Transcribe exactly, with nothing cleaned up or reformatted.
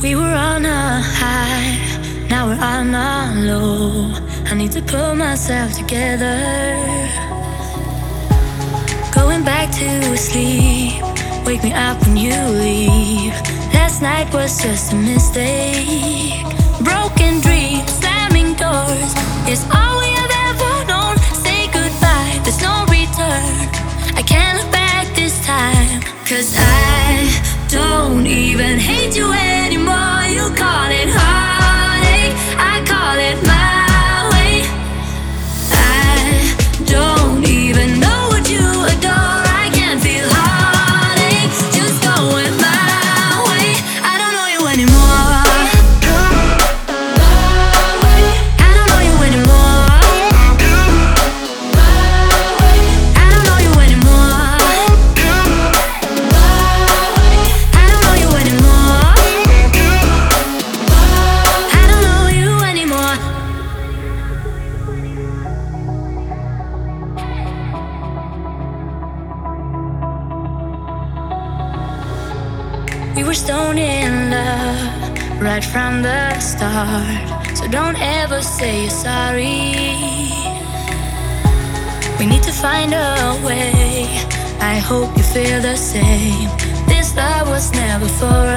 We were on a high, now we're on a low. I need to pull myself together. Going back to sleep, wake me up when you leave. Last night was just a mistake. Broken dreams, slamming doors is all we have ever known. Say goodbye, there's no return. I can't look back this time, 'cause I don't even hate you anymore. You call it heartache, I call it my way. I don't even know what you adore. I can't feel heartache, just going my way. I don't know you anymore. I don't know you anymore. I don't know you anymore. I don't know you anymore. I don't know you anymore. We were stoned in love right from the start, so don't ever say you're sorry. We need to find a way, I hope you feel the same. This love was never for